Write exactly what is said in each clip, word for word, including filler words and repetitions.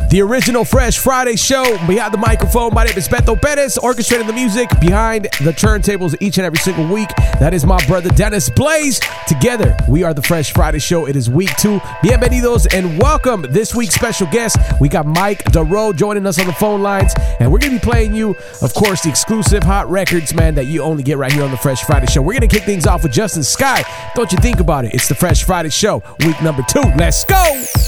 The original Fresh Friday show. Behind the microphone, my name is Beto Perez, orchestrating the music behind the turntables each and every single week. That is my brother Dennis Blaze. Together, we are the Fresh Friday show. It is week two. Bienvenidos and welcome. This week's special guest, we got Mike Duro joining us on the phone lines, and we're going to be playing you, of course, the exclusive hot records, man, that you only get right here on the Fresh Friday show. We're going to kick things off with Justin Sky. Don't you think about it? It's the Fresh Friday show, week number two. Let's go!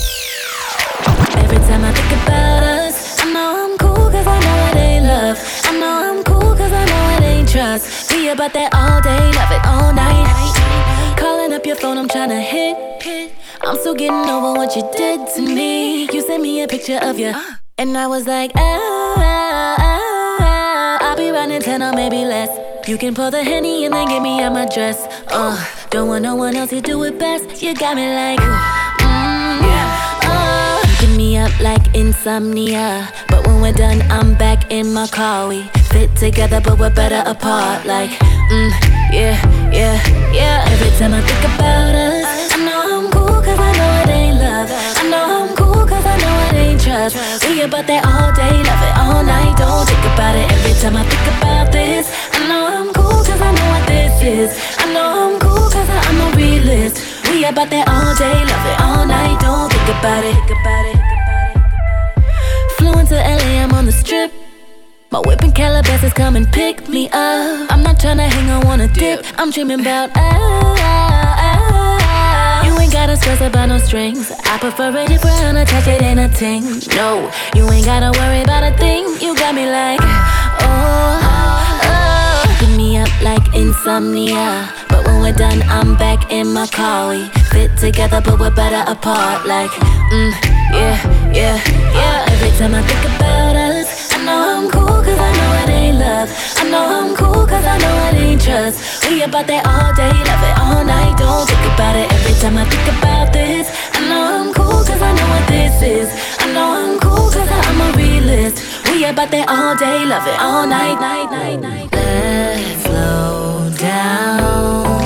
Every time I think about us, I know I'm cool cause I know it ain't love. I know I'm cool cause I know it ain't trust. Be about that all day, love it all night. Calling up your phone, I'm tryna hit. I'm still getting over what you did to me. You sent me a picture of you, and I was like, ah, ah, ah, ah. I'll be running ten or maybe less. You can pour the Henny and then get me out my dress. Uh, don't want no one else to do it best. You got me like, mm, yeah. Keeping me up like insomnia, but when we're done, I'm back in my car. We fit together, but we're better apart. Like, mm, yeah, yeah, yeah. Every time I think about us, I know I'm cool cause I know it ain't love. I know I'm cool cause I know it ain't trust. We about that all day, love it all night. Don't think about it every time I think about this. I know I'm cool cause I know what this is. I know I'm cool cause I'm a realist. We about that all day, love it all night. Don't think about it. Think about it. Flew into L A, I'm on the strip. My whip in Calabasas, come and pick me up. I'm not tryna hang, I wanna dip. I'm dreaming about ah, ah, ah. You ain't gotta stress about no strings. I prefer it if we're unattached, it ain't a ting. No, you ain't gotta worry about a thing. You got me like, oh, oh. Keeping me up like insomnia, but when we're done, I'm back in my car. We fit together, but we're better apart. Like, mm, yeah, yeah, yeah. Every time I think about us, I know I'm cool cause I know it ain't love. I know I'm cool cause I know it ain't trust. We about that all day, love it all night. Don't think about it every time I think about this. I know I'm cool cause I know what this is. I know I'm cool cause I'm a realist. We about that all day, love it all night, night, night, night. Let's slow down.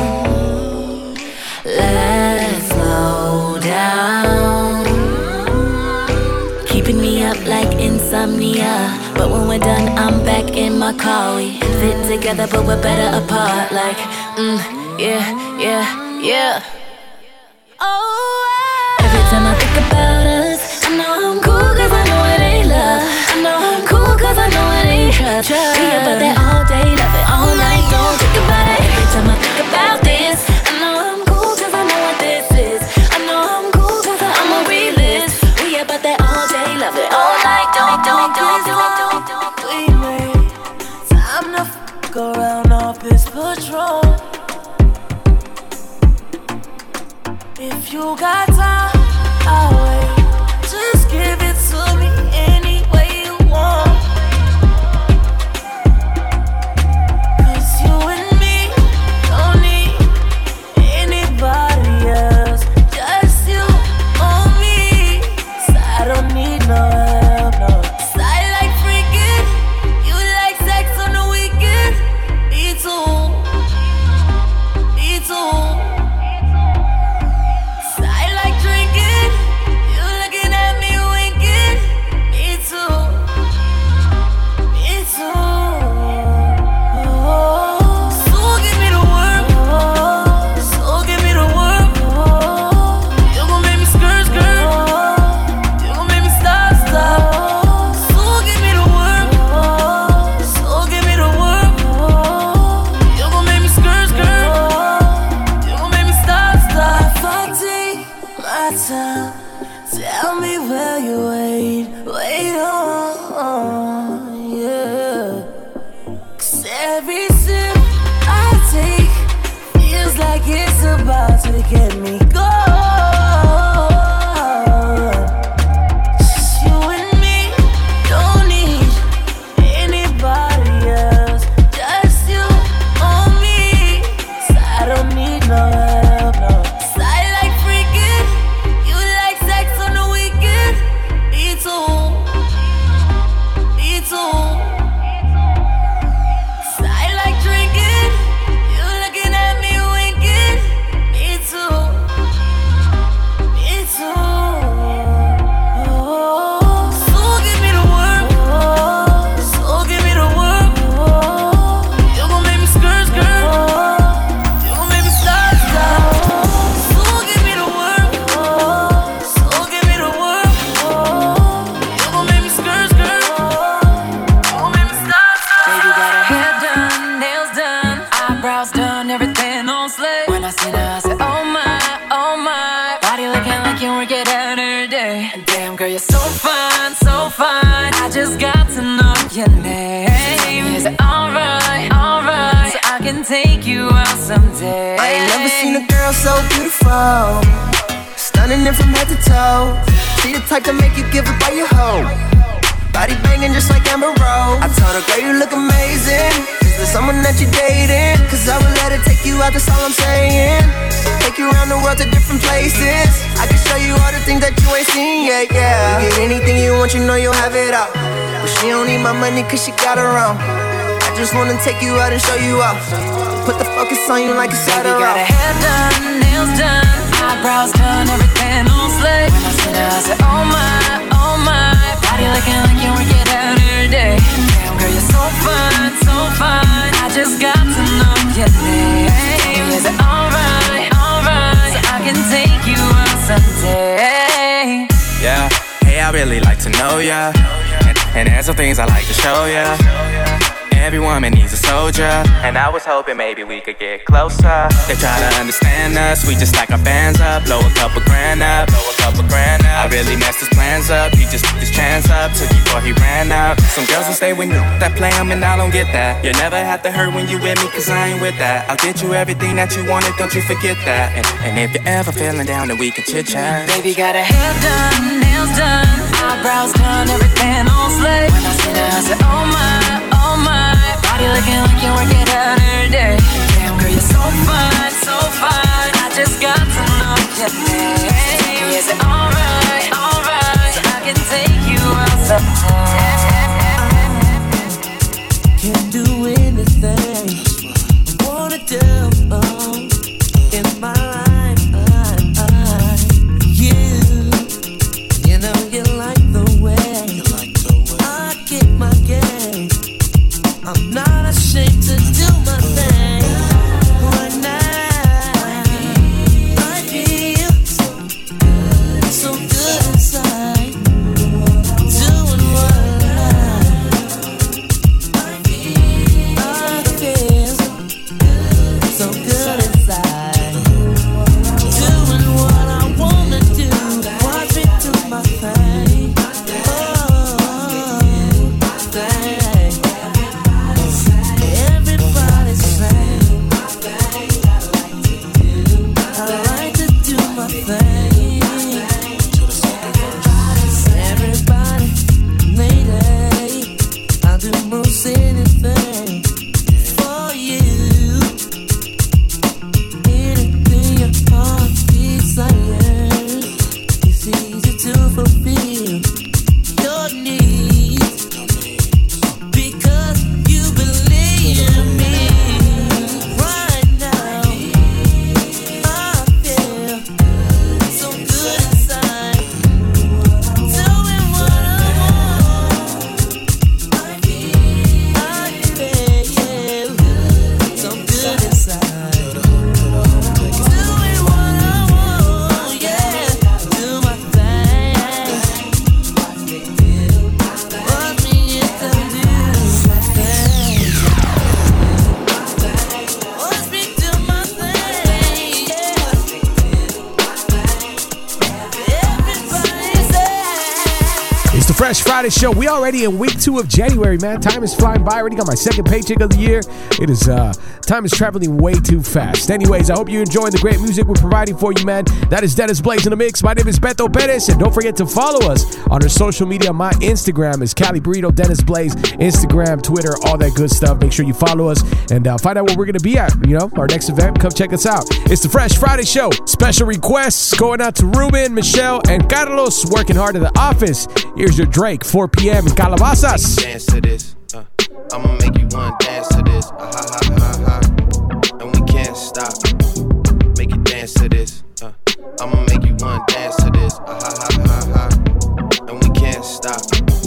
Let's slow down. Keeping me up like insomnia, but when we're done, I'm back in my car. We fit together, but we're better apart. Like, mm, yeah, yeah, yeah. Oh, every time I think about us, I know I'm cool cause I know it ain't love. I know I'm cool cause I know it ain't trust. We about that all day, love it all night. Don't think about it every time I think about this. I know I'm cool cause I know what this is. I know I'm cool cause I'm a realist. We about that all day, love it all night. Don't, don't, don't, don't, don't, don't. We made time to fuck around off this patrol. If you got time, I'll wait. Just give it to me any way you want. Cause you and me don't need anybody else. Just you on me. So I don't need no help, no. So I like freaking. You like sex on the weekend. Me too. Me too. Tell me where you wait, wait on, yeah. Cause every sip I take feels like it's about to get me going. Just you and me, don't need anybody else. Just you on me, so I don't need no help, no. So I like freaking. You like sex on the weekend. Me so fine, so fine. I just got to know your name. Is it alright, alright? So I can take you out someday. I ain't never seen a girl so beautiful, stunning it from head to toe. She the type to make you give it by your hoe. Body banging just like Amber Rose. I told her, girl, you look amazing. Is there someone that you dating? Cause I would let her take you out, that's all I'm saying. Take you around the world to different places. I can show you all the things that you ain't seen yet, yeah. You get anything you want, you know you'll have it out. But she don't need my money cause she got her own. I just wanna take you out and show you off. Put the focus on you like it's Saturday. Got her hair done, nails done, eyebrows done, everything on slate. When I said her, I said, oh my, oh my. Body looking like you work it out every day. Damn girl, you're so fine, so fine. I just got to know your name. Is it alright, alright? So I can take you out someday. Yeah, hey, I really like to know ya, and, and there's some things I like to show ya. Every woman needs a soldier, and I was hoping maybe we could get closer. They try to understand us, we just stack our bands up, blow a couple grand up, blow a couple grand up. I really messed his plans up, he just put his chance up, took you before he ran out. Some girls will stay with you that play him, and I don't get that. You never have to hurt when you with me, cause I ain't with that. I'll get you everything that you wanted, don't you forget that. And, and if you're ever feeling down, then we can chit chat. Baby got her hair done, nails done, eyebrows done, everything on slate. When I said her, I said, oh my, oh my. Body looking like you work it out every day. Damn girl, you're so fine, so fine. I just got to know your name. Is it alright, alright? So I can take you out sometime. Can't do anything I wanna do oh, in my life. I, I, you, you know you like the way I get my game. I'm not ashamed to do my thing right now. I feel so good, so good inside, doing what I like. I feel so good inside, doing what I wanna do. Watch me do my thing. Oh, thing. Fresh Friday show. We already in week two of January, man. Time is flying by. I already got my second paycheck of the year. It is, uh, time is traveling way too fast. Anyways, I hope you're enjoying the great music we're providing for you, man. That is Dennis Blaze in the mix. My name is Beto Perez, and don't forget to follow us on our social media. My Instagram is Cali Burrito, Dennis Blaze, Instagram, Twitter, all that good stuff. Make sure you follow us and uh, find out where we're going to be at, you know, our next event. Come check us out. It's the Fresh Friday show. Special requests going out to Ruben, Michelle, and Carlos working hard at the office. Here's your Drake, four p.m. in Calabasas. Dance to this. Uh, I'ma make you wanna dance to this. Uh, ha, ha, ha, ha. And we can't stop. Make you dance to this. Uh, I'ma make you wanna dance to this. Uh, ha, ha, ha, ha. And we can't stop.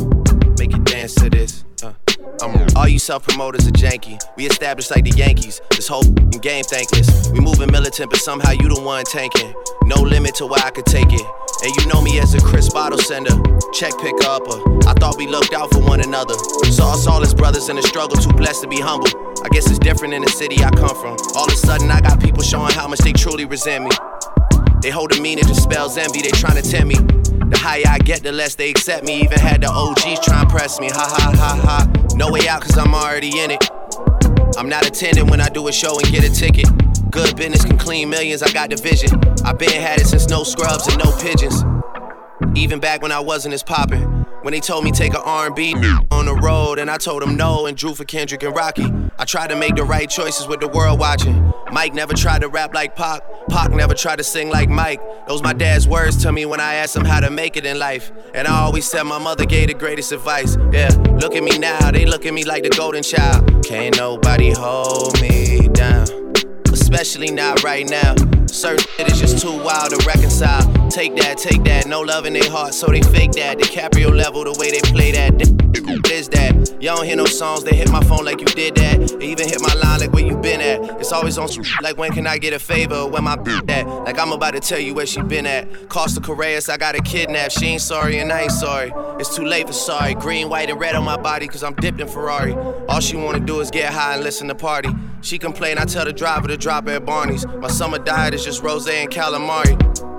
Make you dance to this. Uh, I'm all you self-promoters are janky. We established like the Yankees. This whole game thankless. We moving militant, but somehow you the one tanking. No limit to where I could take it. And you know me as a crisp bottle sender, check picker upper. I thought we looked out for one another. Saw us all as brothers in the struggle, too blessed to be humble. I guess it's different in the city I come from. All of a sudden I got people showing how much they truly resent me. They hold a meaning, just spells envy, they trying to tempt me. The higher I get, the less they accept me. Even had the O Gs try and press me. Ha ha ha ha. No way out, cause I'm already in it. I'm not attending when I do a show and get a ticket. Good business can clean millions, I got the vision. I been had it since no scrubs and no pigeons. Even back when I wasn't as poppin'. When they told me take an R and B on the road, and I told them no and drew for Kendrick and Rocky. I tried to make the right choices with the world watching. Mike never tried to rap like Pac. Pac never tried to sing like Mike. Those my dad's words to me when I asked him how to make it in life. And I always said my mother gave the greatest advice. Yeah, look at me now, they look at me like the golden child. Can't nobody hold me down, especially not right now. Certain shit is just too wild to reconcile. Take that, take that, no love in their heart, so they fake that. DiCaprio level, the way they play that. What is that? Y'all don't hear no songs, they hit my phone like you did that. They even hit my line like where you been at. It's always on like when can I get a favor, where my bitch at? Like I'm about to tell you where she been at. Costa Correas, I got her kidnapped. She ain't sorry and I ain't sorry. It's too late for sorry. Green, white, and red on my body cause I'm dipped in Ferrari. All she wanna do is get high and listen to party. She complain, I tell the driver to drop her at Barney's. My summer diet is just rosé and calamari.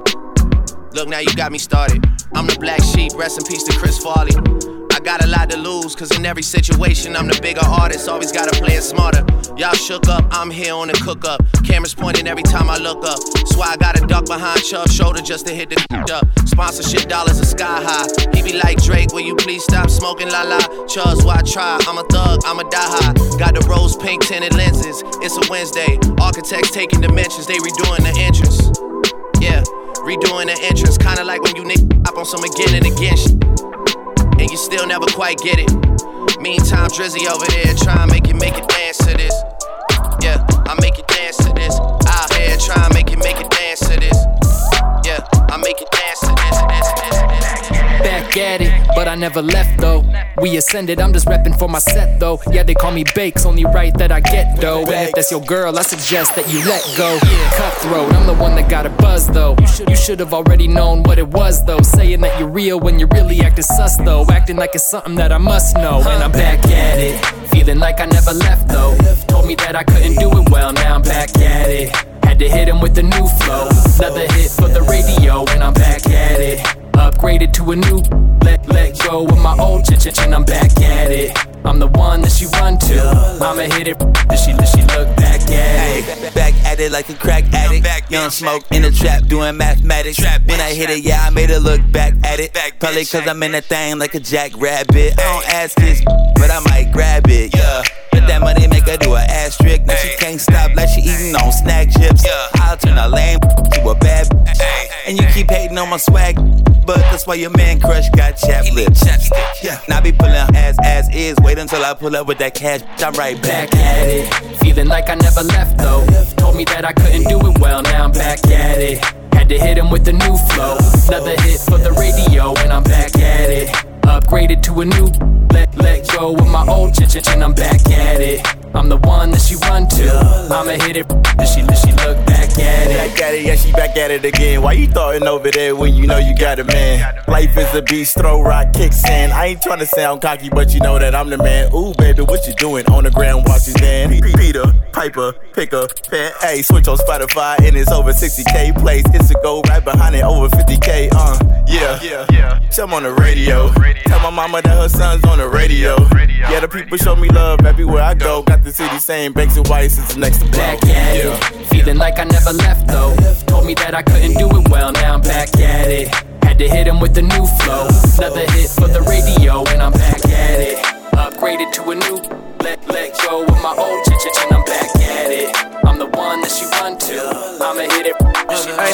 Look, now you got me started. I'm the black sheep, rest in peace to Chris Farley. I got a lot to lose, cause in every situation I'm the bigger artist, always gotta play it smarter. Y'all shook up, I'm here on the cook up. Cameras pointing every time I look up. That's why I gotta duck behind Chubb's shoulder just to hit the up. Sponsorship dollars are sky high. He be like, Drake, will you please stop smoking la la? Chubb's why I try, I'm a thug, I'm a die high. Got the rose pink tinted lenses, it's a Wednesday. Architects taking dimensions, they redoing the entrance. Yeah, redoing the entrance, kinda like when you niggas hop on some again and again shit, and you still never quite get it. Meantime, Drizzy over there try and make it, make it dance to this. Yeah, I make it dance to this. Out here try and make it, make it dance to this. Yeah, I make it dance to this, this, this, this. Back at it, but I never left though. We ascended, I'm just reppin' for my set though. Yeah, they call me Bakes, only right that I get dough. And if that's your girl, I suggest that you let go. Cutthroat, I'm the one that got a buzz though. You should have already known what it was though. Saying that you're real when you really acting sus though. Acting like it's something that I must know. And I'm back at it, feeling like I never left though. Told me that I couldn't do it well, now I'm back at it. Had to hit him with the new flow. Another hit for the radio, and I'm back at it. Upgraded to a new, let, let go of my old ch-ch-ch, and I'm back at it. I'm the one that she run to. I'ma hit it, does she, does she look back at it? Hey, back at it like a crack addict. Young Smoke in the trap doing mathematics. When I hit it, yeah, I made her look back at it. Probably cause I'm in that thing like a jackrabbit. I don't ask this, but I might grab it, yeah. Let that money make her do an ass trick. Now she can't stop like she eating on snack chips. I'll turn a lame to a bad bitch. And you keep hating on my swag, but that's why your man crush got chapped lips. Yeah. Now I be pulling ass as is. Wait until I pull up with that cash. I'm right back at it. Feeling like I never left though. Told me that I couldn't do it well, now I'm back at it. Had to hit him with the new flow. Another hit for the radio, and I'm back at it. Upgraded to a new, let, let go of my old ch-ch-ch, and I'm back at it. I'm the one that she run to. I'ma hit it, does she, does she look back at it? Back at it, yeah, she back at it again. Why you throwing over there when you know you got a man? Life is a beast, throw rock, kicks in. I ain't tryna sound cocky, but you know that I'm the man. Ooh, baby, what you doing on the ground? Watch his man. Peter, Piper, pick up, pen, hey, switch on Spotify, and it's over sixty K plays. It's a go right behind it, over fifty K, uh, yeah, yeah, yeah. I'm on the radio. Tell my mama that her son's on the radio. Yeah, the people show me love everywhere I go. Got the city saying Banks and White is the next to blow. Back at yeah. it, feeling like I never left though. Told me that I couldn't do it well, now I'm back at it. Had to hit him with the new flow. Another hit for the radio, and I'm back at it. Upgraded to a new, let, let go of my old ch-ch-ch, and I'm back at it. I'm the one that she run to. I'ma hit it. Hey,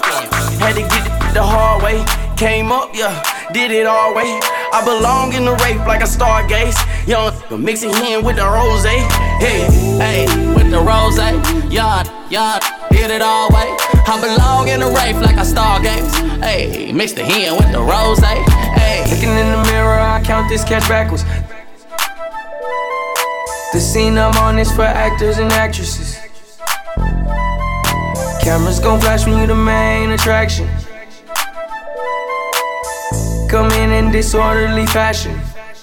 had to get it the hard way. Came up, yeah, did it all way. I belong in the rape like a stargaze. Young mixing in with the rose. Hey, hey, with the rose. Yard, yard, did it all way. I belong in the rape like a stargaze. Hey, mix the hen with the rose. Hey, looking in the mirror, I count this cash backwards. The scene I'm on is for actors and actresses. Cameras gon' flash when you the main attraction. Come in in disorderly fashion.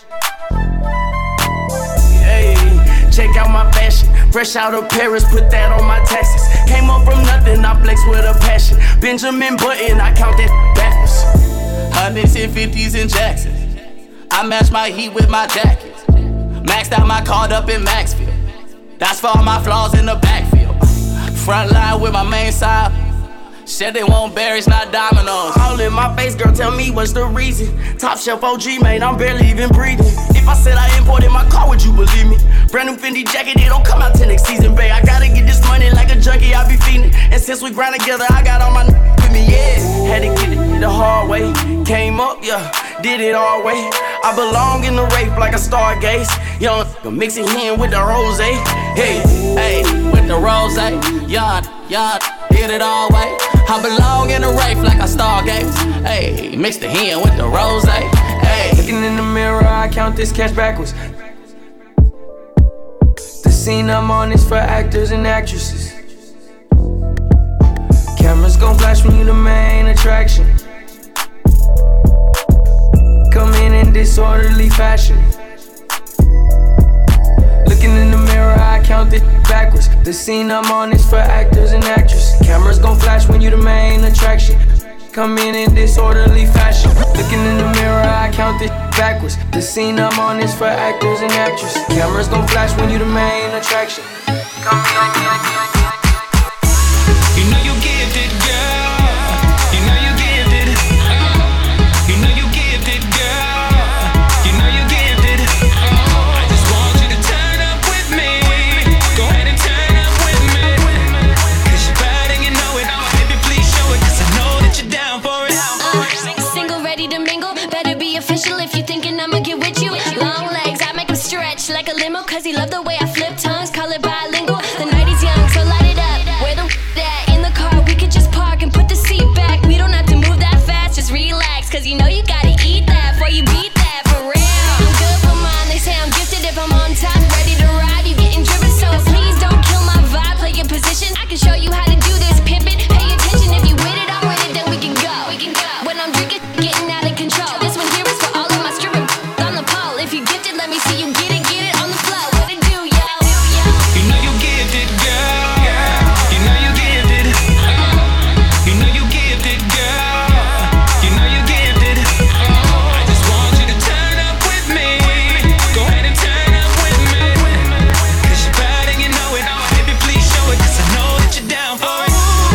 Hey, check out my fashion. Fresh out of Paris, put that on my taxes. Came up from nothing, I flex with a passion. Benjamin Button, I count that backwards. Hundreds and fifties in Jackson. I match my heat with my jackets. Maxed out my card up in Maxfield. That's for all my flaws in the backfield. Front line with my main side. Said they won't berries, not dominoes. All in my face, girl, tell me what's the reason. Top shelf O G, man, I'm barely even breathing. If I said I imported my car, would you believe me? Brand new Fendi jacket, it don't come out till next season, babe. I gotta get this money like a junkie, I be feeding. And since we grind together, I got all my n- with me, yeah. Had to get it the hard way. Came up, yeah, did it all way. I belong in the rape like a stargaze. Young, mixing in with the rose. Hey, hey, with the rose. Young, young, did it all way. I belong in the rape like a stargaze. Hey, mix the hen with the rose. Hey, looking in the mirror, I count this cash backwards. The scene I'm on is for actors and actresses. Cameras gon' flash when you the main attraction. Come in in disorderly fashion. Looking in the mirror, I count it backwards. The scene I'm on is for actors and actresses. Cameras gon' flash when you the main attraction. Come in in disorderly fashion. Looking in the mirror, I count it backwards. The scene I'm on is for actors and actresses. Cameras gon' flash when you the main attraction. Come in. You know you gifted, girl. You know you gifted. You know you gifted, girl. You know you gifted. I just want you to turn up with me. Go ahead and turn up with me. Cause you're bad and you know it. Baby, please show it. Cause I know that you're down for it. Uh, single, ready to mingle. Better be official if you thinking I'ma get with you. Long legs, I make him stretch like a limo. Cause he love the way I flip tongues. Call it bilingual. The night is young, so light it up. Where the at? In the car, we could just park and put the seat back. We don't have to move that fast, just relax. Cause you know you gotta eat that before you beat that, for real. I'm good for mine, they say I'm gifted if I'm on top. Ready to ride, you getting driven, so please don't kill my vibe. Play your position, I can show you how to do this. Pimpin', pay attention, if you with it, I'm with it, then we can go. We can go. When I'm drinking, getting out of control. This one here is for all of my stripping on the pole. If you gifted, let me see you get it, get it on the floor. What it do, yo? You know you gifted, girl. You know you gifted. You know you gifted, girl. You know you gifted. I just want you to turn up with me. Go ahead and turn up with me. Cause you're bad and you know it. Baby, please show it. Cause I know that you're down for it.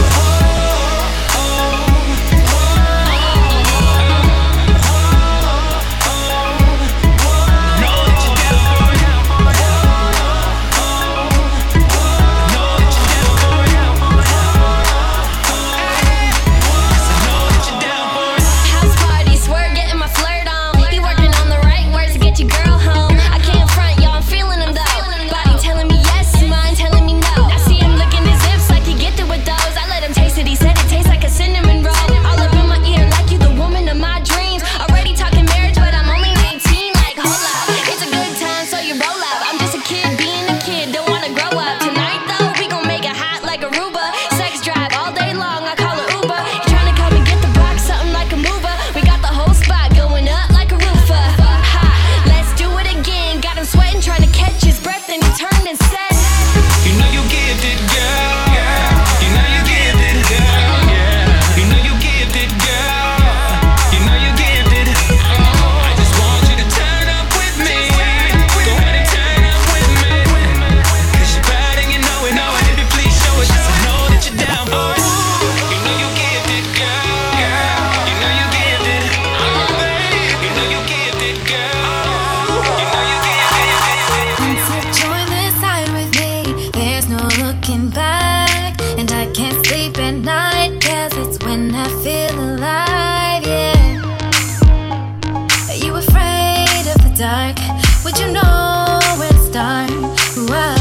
House party, swear getting my flirt on. Be working on the right words to get your girl home. I can't front, y'all, I'm feeling him though. Body telling me yes, mind telling me no. I see him licking his lips like he gifted with those. I let him taste it, he said it tastes like a cinnamon roll. All up in my ear like you the woman of my dreams. Already talking marriage, but I'm only eighteen. Like, hold up, it's a good time, so you roll up. I'm just a kid being a kid, don't wanna grow up. Tonight though, we gon' make it hot like Aruba. Sex drive all day long, I call it Uber. You tryna come and get the box, something like a mover. We got the whole spot going up like a roofer. Ha, let's do it again. Got him sweating, trying to catch his breath, and he turned and said, You know you gifted, girl. You know you gifted, girl. You know you gifted, girl. You know you gifted. I just want you to turn up with me. Go ahead and turn up with me. Cause you're bad and you know it. Baby, please show it. Cause I know that you're down for it. You know you gifted, girl. You know you gifted. You know you gifted, girl. You know you gifted. So join this side with me. There's no looking back, and I can't sleep at night, cause it's when I feel alive, yeah. Are you afraid of the dark? Would you know where to start? Whoa.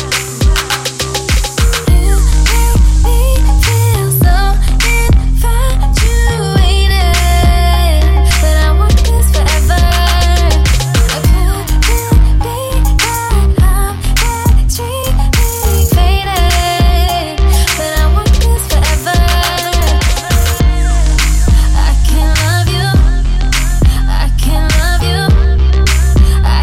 You make me feel so infatuated, but I want this forever. I couldn't be that I'm extremely faded, but I want this forever. I can love you, I can love you, I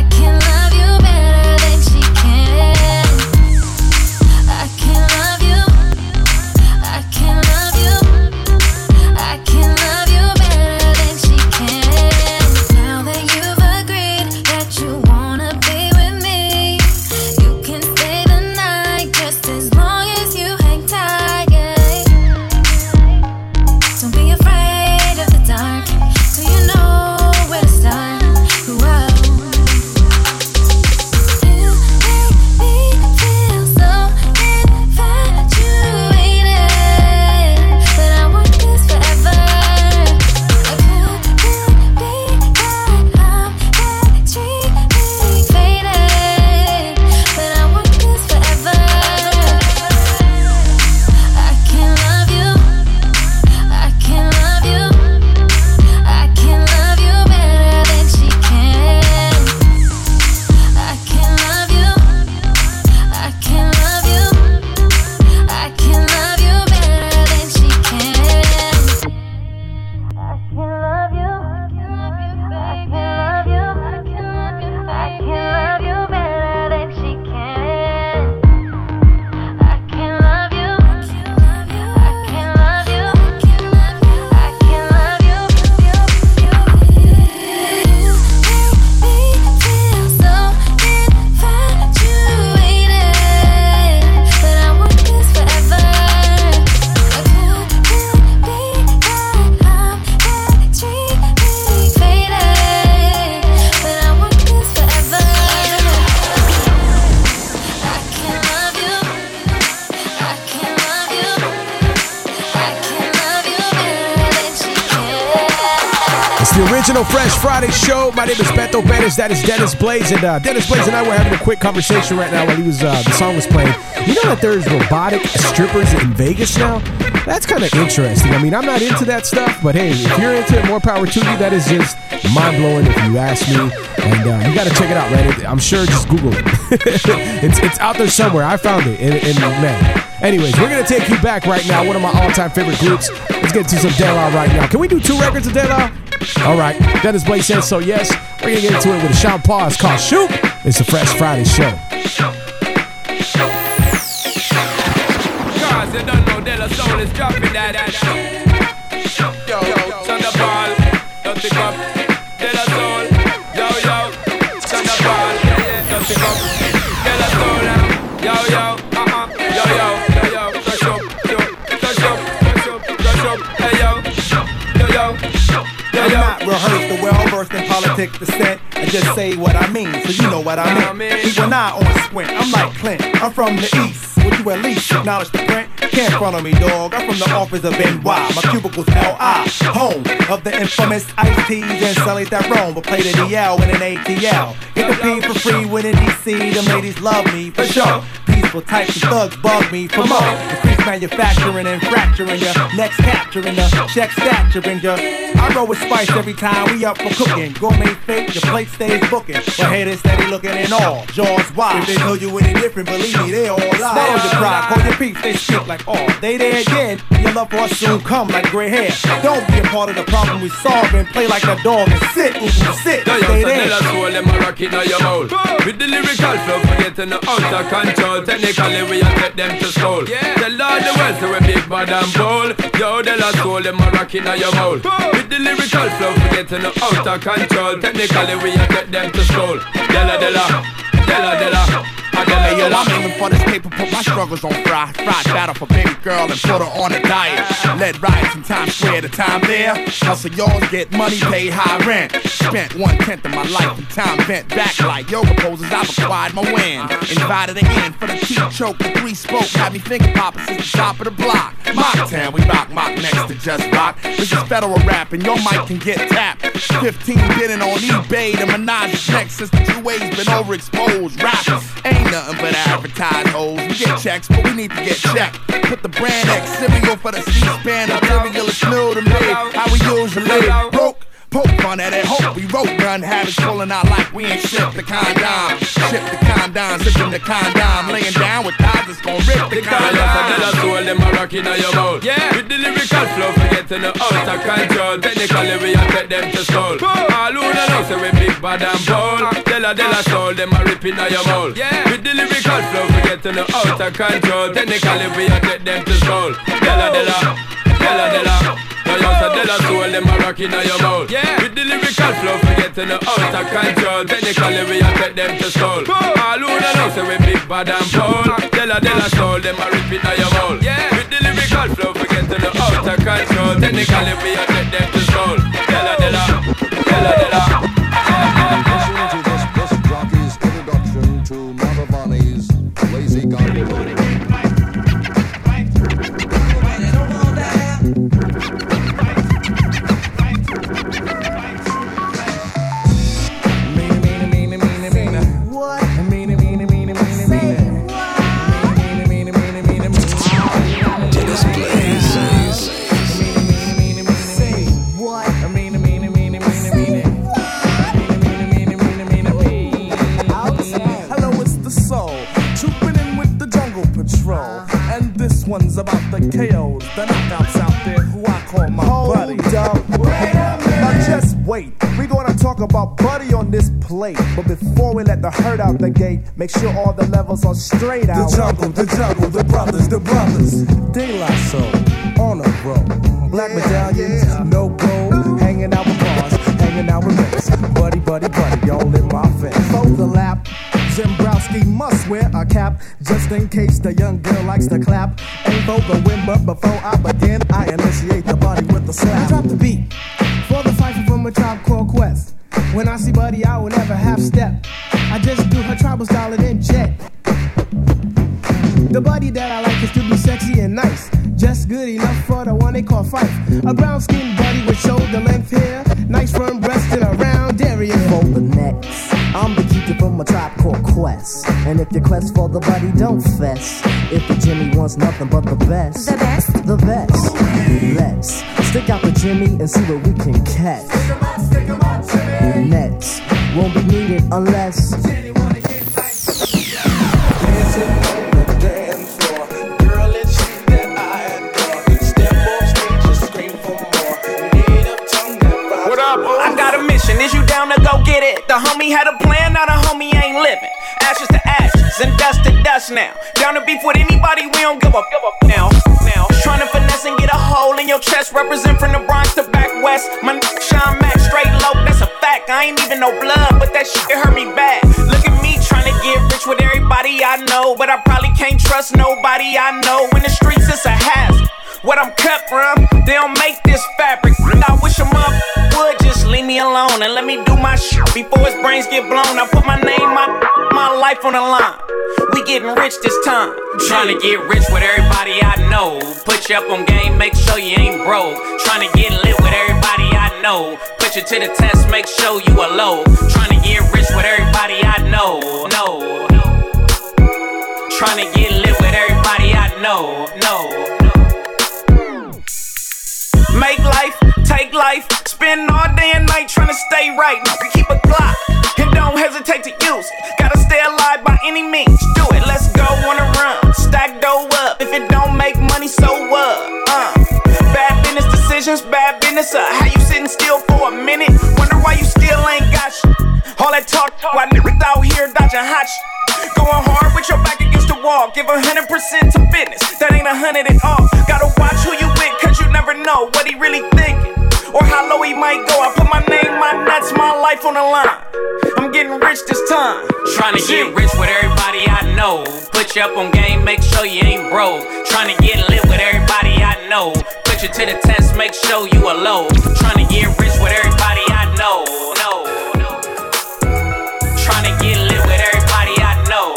Original Fresh Friday show. My name is Beto Perez. That is Dennis Blaze. And uh, Dennis Blaze and I were having a quick conversation right now while he was uh, the song was playing. You know that there's robotic strippers in Vegas now? That's kind of interesting. I mean, I'm not into that stuff, but hey, if you're into it, more power to you. That is just mind-blowing if you ask me. And uh, you got to check it out, Reddit. I'm sure, just Google it. it's it's out there somewhere. I found it. And, and man. Anyways, we're going to take you back right now. One of my all-time favorite groups. Let's get to some De La right now. Can we do two records of De La? All right. Dennis Blake says so, yes. We're going to get into it with a Sean Paul. It's called Shoot. It's a Fresh Friday show. Cause you don't know De La Soul is dropping that. Yo, yo, Thunderball. Don't pick up. De La Soul. Yo, yo. Thunderball. Yeah, yeah. Don't pick up. De La Soul now. Yo, yo. Uh-huh. Yo, yo. Yo, yo. Touch up. Yo. Touch up. Touch up. Touch up. Hey, yo. Yo, yo. Yo, I'm yo. not rehearsed or well versed in politics descent. I just say what I mean, so you know what I mean. People not on squint. I'm like Clint. I'm from the east. Would you at least acknowledge the print? Can't front on me, dog. I'm from the office of N Y. My cubicle's L I, home of the infamous Ice T's and Sully's that roam, but play the D L in an A T L. Get the P for free when in D C. Them ladies love me for sure. Peaceful types of thugs bug me for more. Increase manufacturing and fracturing ya. Next capturing ya. Check staturing ya. I roll with spice every time we up for cooking. Gourmet fake, your plate stays booking. But haters steady looking in all. Jaws wide. If they tell you any different, believe me, they all lie. Stay on your pride, call your peeps, they speak like all. They there again, your love for us soon come like gray hair. Don't be a part of the problem we solve and play like a dog and sit, ooh, sit, Yo, yo, stay so there. De La Soul, them a rock it on your mouth. With the lyrical flow, forgetting the out of control. Technically, we a take them to school. Tell all the world, so we big bad and bold. Yo, De La Soul, them a rock it on your mouth. With the lyrical flow, forgetting the out of control. Technically, we a take them to school. De La, De La, De La, De La. Hey, yo, I'm aiming for this paper, put my struggles on fry. Fried battle for baby girl and put her on a diet. Led riots in Times Square, the time there. Hustle yours, get money, pay high rent. Spent one-tenth of my life in time bent back like yoga poses, I've acquired my win. Invited again for the teeth choke, the three spoke. Had me finger popping since the top of the block. Mock town, we rock, mock next to just rock. This is federal rap and your mic can get tapped. fifteen bidding on eBay, the Minaj is next since the two A's been overexposed. Rap ain't nothing but advertised hoes. We get checks, but we need to get checked. Put the brand X cereal for the C-SPAN. Material is new to me, how we usually broke. Poke fun at it, hope we wrote gun habits pulling out like we ain't shipped the condom. Ship the condom, sipping the condom. Laying down with thighs that's gon' rip the condom. De La Soul, them a rock it on your mouth. Yeah. With the lyrical flow, forgetting the out of control. Technically, we a take them to school. All who don't know, say we big bad and bold. De La, De La Soul, them a ripping on your mouth. Yeah. With the lyrical flow, forgetting the out of control. Technically, we a take them to school. De La, De La, De La, De La. Yo, yo, so De La Soul, them a rock it on your mouth. Yeah. With the lyrical flow, forgetting the out of control. Technically, we a take them to school. All who don't know, say we big bad and bold. De La, De La Soul, them a ripping on your mouth. Yeah. With the lyrical flow, forgetting the out of control. Technically, we a take them to school. De La, De La, De La, De La. Listening to this disc jockey's introduction to Mantovani's Lazy Gondola. One's about the K Os, the knockouts out there who I call my Hold buddy. Up, wait a minute. Now just wait. We're gonna talk about Buddy on this plate. But before we let the herd out the gate, make sure all the levels are straight out. The jungle, the jungle, the brothers, the brothers. De La Soul, on a roll. Black medallions, yeah. No gold. Hanging out with bars, hanging out with mates. Buddy, buddy, buddy, all in my face. Fold the lap. Zembrowski must wear a cap just in case the young girl likes to clap. Ain't for the win, but before I begin, I initiate the body with the slap. I drop the beat for the fight from a Tribe Called Quest. When I see Buddy, I will never half step. I just do her tribal style and then jet. The Buddy that I like is to be sexy and nice. just good enough for the one they call Fife. A brown skinned buddy with shoulder length hair, nice firm breast and a round area. For the next, I'm the keeper from a tribe called Quest. And if your quest for the buddy, don't fess. If the Jimmy wants nothing but the best, the best, the best. Let's stick out the Jimmy and see what we can catch. Stick 'em out, stick 'em out, Jimmy. Nets won't be needed unless Jenny wanna get right. Dancing on the dance floor, girl, it's you that I adore. Step off stage, just scream for more. Need a tongue that What up? I got a mission. Is you down to go get it? The homie had a plan, now the homie ain't living. Ashes to ashes and dust to dust now. Down to beef with anybody, we don't give a give up now. Now, trying to finesse and get a hole in your chest. Represent from the Bronx to back west. My n- Sean Mac straight low, that's a fact. I ain't even no blood, but that shit hurt me bad. Look at me trying to get rich with everybody I know, but I probably can't trust nobody I know. In the streets, it's a hazard. What I'm cut from, they don't make this fabric. I wish a mother would just leave me alone and let me do my shit before his brains get blown. I put my name, my my life on the line. We getting rich this time. Trying to get rich with everybody I know. Put you up on game, make sure you ain't broke. Trying to get lit with everybody I know. Put you to the test, make sure you are low. Trying to get rich with everybody I know. No. Trying to get lit with everybody I know. No. Make life, take life, spend all day and night trying to stay right. Keep a clock and don't hesitate to use it. Gotta stay alive by any means. Do it, let's go on a run. Stack dough up. If it don't make money, so what? Uh, bad business decisions, bad business. Uh, how you sitting still for a minute? Wonder why you still ain't got shit. All that talk, why niggas out here dodging hot shit. Going hard with your back against the wall. Give a hundred percent to business. That ain't a hundred at all. Gotta watch who you with, cause you never know what he really thinking. Or how low he might go. I put my name, my nuts, my life on the line. I'm getting rich this time. Trying to get rich with everybody I know. Put you up on game, make sure you ain't broke. Trying to get lit with everybody I know. Put you to the test, make sure you are low. Trying to get rich with everybody I know. No. Trying to get lit with everybody I know.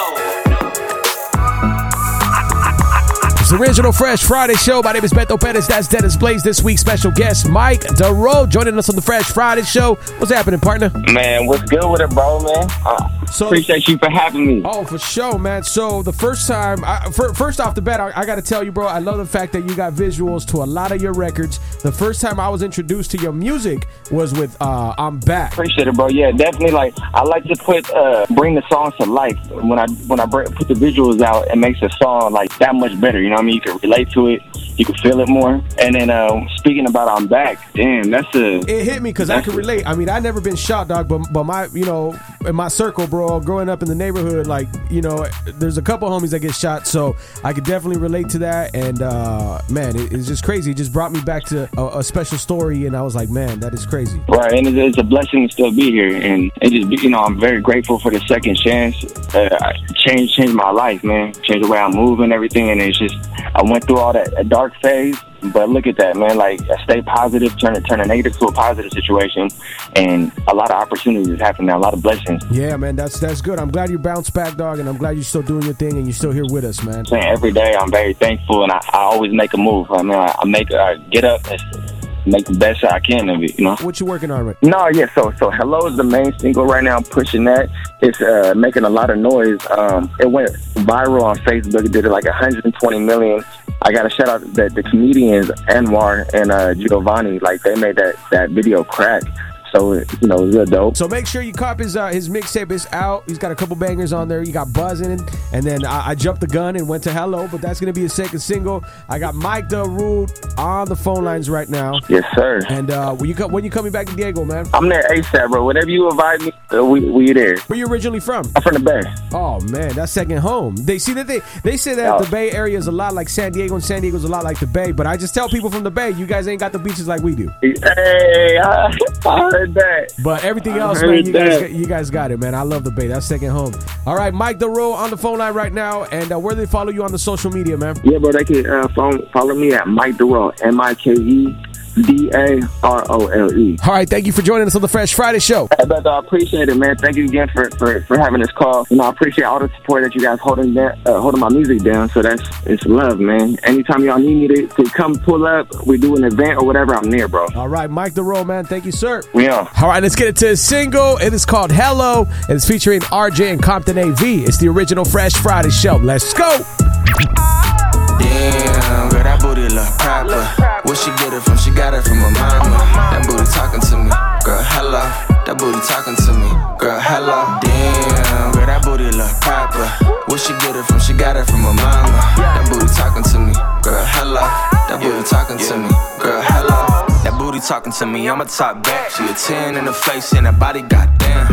It's the original Fresh Friday show. My name is Beto Perez. That's Dennis Blaze. This week's special guest, Mike DeRoe, joining us on the Fresh Friday show. What's happening, partner? Man, what's good with it, bro, man? Uh, so, appreciate you for having me. Oh, for sure, man. So the first time, I, for, first off the bat, I, I got to tell you, bro, I love the fact that you got visuals to a lot of your records. The first time I was introduced to your music was with uh, I'm Back. Appreciate it, bro. Yeah, definitely. Like, I like to put, uh, bring the songs to life. When I when I bring, put the visuals out, it makes the song like that much better. You know what I mean? You can relate to it. You can feel it more. And then uh, speaking about I'm Back, damn, that's a... It hit me because I can relate. I mean, I never been shot, dog, but, but my, you know, in my circle, bro, growing up in the neighborhood, like, you know, there's a couple homies that get shot, so I could definitely relate to that. And, uh, man, it, it's just crazy. It just brought me back to a, a special story, and I was like, man, that is crazy. Right, and it's a blessing to still be here. And it just, you know, I'm very grateful for the second chance. Uh, changed, changed my life, man. Changed the way I move and everything, and it's just, I went through all that dark phase, but look at that, man. Like, I stay positive, turn it, turn a negative to a positive situation, and a lot of opportunities happen now, a lot of blessings. Yeah, man, that's that's good. I'm glad you bounced back, dog, and I'm glad you're still doing your thing and you're still here with us, man. Man, every day I'm very thankful, and I, I always make a move. I mean, I, I make, I get up and make the best I can of it, you know. What you working on, right? No, yeah. So, so Hello is the main single right now. I'm pushing that. It's uh, making a lot of noise. Um, it went viral on Facebook. It did like one hundred twenty million. I got to shout out that the comedians Anwar and uh, Giovanni, like they made that that video crack. So, you know, it's real dope. So make sure you cop his uh, his mixtape is out. He's got a couple bangers on there. You got Buzzing, and then I, I jumped the gun and went to Hello, but that's gonna be his second single. I got Mike DeRoe on the phone lines right now. Yes, sir. And uh, when you co- when you coming back to Diego, man? I'm there ASAP, bro. Whenever you invite me, uh, we we there. Where you originally from? I'm from the Bay. Oh man, that's second home. They see that they they say that oh. the Bay Area is a lot like San Diego, and San Diego's a lot like the Bay. But I just tell people from the Bay, you guys ain't got the beaches like we do. Hey, I, I heard that. But everything else, I man, you guys, that. you guys got it, man. I love the Bay. That's second home. All right, Mike DeRoe on the phone line right now. And uh, where do they follow you on the social media, man? Yeah, bro, they can uh, follow, follow me at Mike DeRoe, M I K E D A R O L E. All right, thank you for joining us on the Fresh Friday Show. Hey, Beto, I appreciate it, man. Thank you again for, for, for having this call. And I appreciate all the support that you guys holding that, uh, holding my music down. So that's it's love, man. Anytime y'all need me to, to come pull up, we do an event or whatever, I'm there, bro. All right, Mike the Roll, man. Thank you, sir. Yeah. All right, let's get it to a single. It is called Hello, and it's featuring R J and Compton A V. It's the original Fresh Friday Show. Let's go. Damn, girl, that booty look proper. Where she get it from? She got it from her mama. That booty talking to me, girl, hello. That booty talking to me, girl, hello. Damn, girl, that booty look proper. Where she get it from? She got it from her mama. That booty talking to me, girl, hello. That booty talking to me, girl, hello. That booty talking to me, I'm a top back. She a ten in the face and that body, goddamn.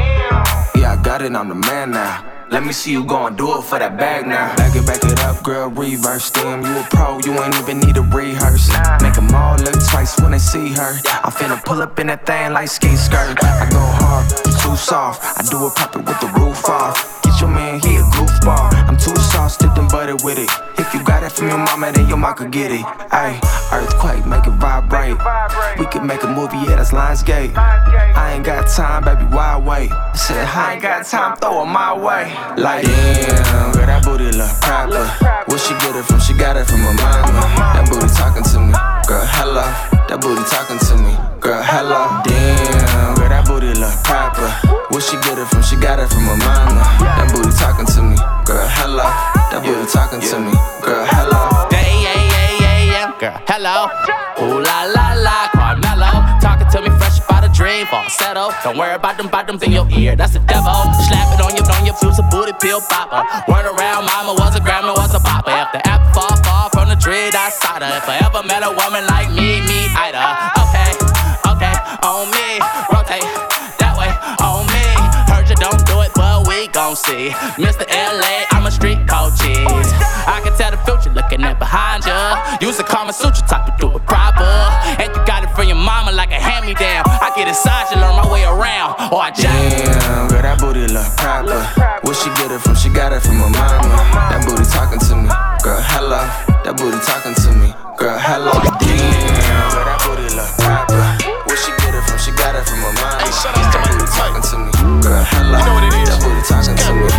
Yeah, I got it, I'm the man now. Let me see you go and do it for that bag now. Back it, back it up, girl, reverse them. You a pro, you ain't even need to rehearse. Make them all look twice when they see her. I'm finna pull up in that thing like ski skirt. I go hard, too soft. I do it pop it with the roof off. Get your man, he a goofball. I'm too soft, stiff and butter with it. If you got it from your mama, then your mama could get it. Ayy, earthquake, make it vibrate. We could make a movie, yeah, that's Lionsgate. I ain't got time, baby, why wait? I said, I ain't got time, throw it my way. Like, damn, girl, that booty look proper. Where she get it from? She got it from her mama. That booty talking to me, girl, hello. That booty talking to me, girl, hello. Damn, girl, that booty look proper. Where she get it from? She got it from her mama. That booty talking to me, girl, hello. That booty talking to me, girl, hello. Yeah, yeah, yeah, yeah, yeah, girl, hello. Ooh la la la, Carmelo. Talking to me fresh about a dream, falsetto. Don't worry about them bottoms in your ear, that's the devil. Slap it on your, on your fuse, a booty pill popper. Word around, mama was a grandma, was a papa. If the apple fall, fall from the tree, I saw her. If I ever met a woman like me, me, Ida. Okay, okay, on me, rotate that way, on me. Heard you don't do it, but we gon' see. Mister L A, I'm a street code cheese. I can tell the future looking at behind ya. Use the Kama Sutra type to do it proper. And you got it from your mama like a hand-me-down. I get inside you, learn my way around. Or I jump. Damn, girl, that booty look proper. Where she get it from? She got it from her mama. That booty talking to me, girl, hello. That booty talking to me, girl, hello. Damn, girl, that booty look proper. Where she get it from? She got it from her mama. That booty talking to me, girl, hello. That booty talking to me.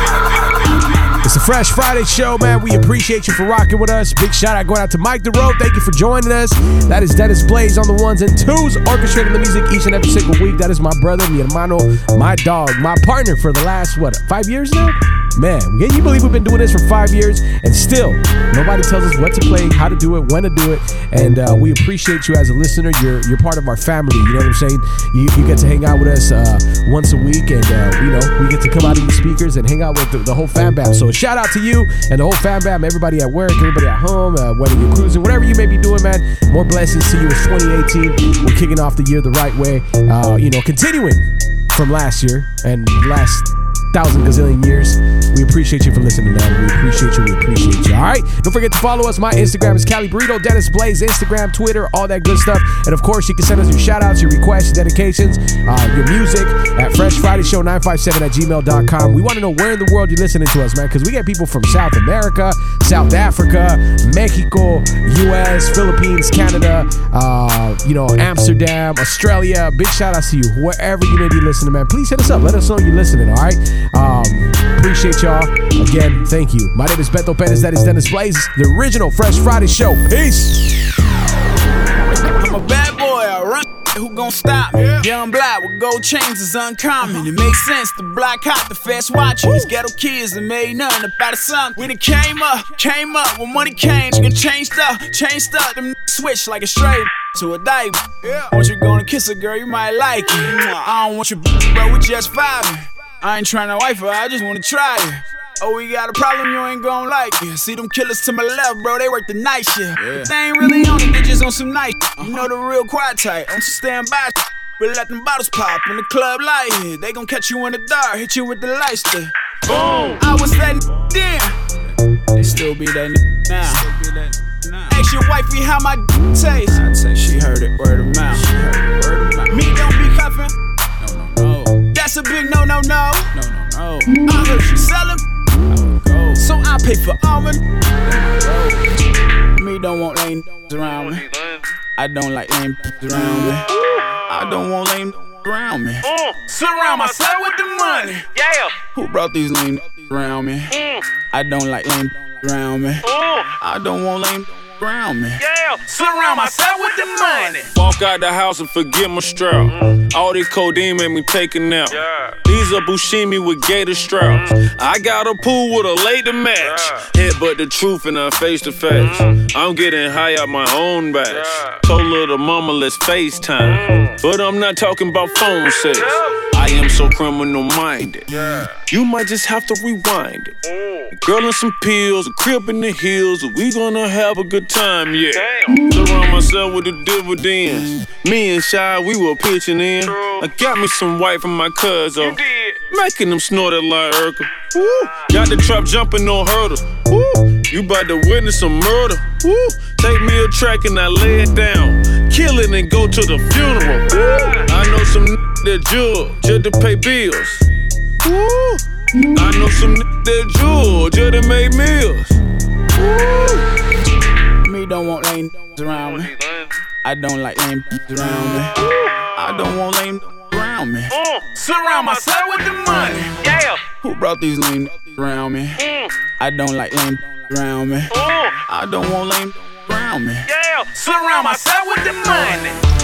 It's the Fresh Friday Show, man. We appreciate you for rocking with us. Big shout out going out to Mike the Road. Thank you for joining us. That is Dennis Blaze on the ones and twos, orchestrating the music each and every single week. That is my brother, mi hermano, my dog, my partner for the last, what, five years now? Man, can you believe we've been doing this for five years and still nobody tells us what to play, how to do it, when to do it. And uh, we appreciate you as a listener. You're you're part of our family. You know what I'm saying? You, you get to hang out with us uh, once a week, and uh, you know we get to come out of these speakers and hang out with the, the whole fam bam. So shout out to you and the whole fam bam, everybody at work, everybody at home, uh, whether you're cruising, whatever you may be doing, man. More blessings to you. It's twenty eighteen. We're kicking off the year the right way. Uh, you know, continuing from last year and last thousand gazillion years. We appreciate you for listening, man. We appreciate you. We appreciate you. All right. Don't forget to follow us. My Instagram is Cali Burrito, Dennis Blaze, Instagram, Twitter, all that good stuff. And of course, you can send us your shout outs, your requests, your dedications, uh, your music at Fresh Friday Show nine five seven at gmail dot com. We want to know where in the world you're listening to us, man, because we get people from South America, South Africa, Mexico, U S, Philippines, Canada, uh, you know, Amsterdam, Australia. Big shout outs to you, wherever you may be listening, man. Please hit us up. Let us know you're listening, all right? Um, appreciate y'all. Again, thank you. My name is Beto Perez. That is Dennis Blaze. The original Fresh Friday Show. Peace. I'm a bad boy. I run. Who gon' stop me? Yeah. Young black with gold chains is uncommon. It makes sense. The block hot, the fast watching. These ghetto kids that made nothing about a something. When it came up, came up. When money came, you can change stuff, change stuff. Them switch like a straight to a dive. Yeah. Once you gonna kiss a girl, you might like it. I don't want you, bro. We just vibing. I ain't tryna wife her, I just wanna try it. Oh, we got a problem, you ain't gon' like it. See them killers to my left, bro, they work the night shift. Yeah. But they ain't really on it, they just on some night. You know the real quiet type, on some standby. But let them bottles pop in the club light hit. They gon' catch you in the dark, hit you with the light stick. Boom! I was that then. They still be that now. Still be that now. Ask your wifey how my taste. I'd say she heard it word of mouth. She heard it word of mouth. Me don't be cuffin'. No, no, no. That's a big no, no, no. No, no, no. I heard she sellin'. So I pay for almond. Me don't want lane around me. I don't like lame around me. I don't want lame around me. Surround myself with the money. Yeah. Who brought these lame around me? I don't like lame around me. I don't want lame around me. Yeah. Surround myself with the money. Walk out the house and forget my strap. All this codeine made me take a nap. These are Bushimi with gator straps. I got a pool with a lady to match. Head but the truth and I'm face to face. I'm getting high out my own batch. Told little mama let's FaceTime. But I'm not talking about phone sex. I am so criminal minded. You might just have to rewind it. A girl and some pills, a crib in the hills. We gonna have a good time, yeah. Surround myself with the dividends. Me and Shy, we were pitching in. I got me some white from my cousin. Making them snort it like Urkel. Woo. Got the trap jumping on hurdles. Woo. You about to witness some murder. Woo. Take me a track and I lay it down. Kill it and go to the funeral. Woo. I know some n- that judge just to pay bills. Woo. I know some n- that judge just to make meals. Woo. Me don't want lame around me. I don't like lame around me. I don't want lame around me. Surround myself with the money. Yeah. Who brought these lame around me? I don't like lame around me. I don't want lame around me. Yeah. Surround myself with the money.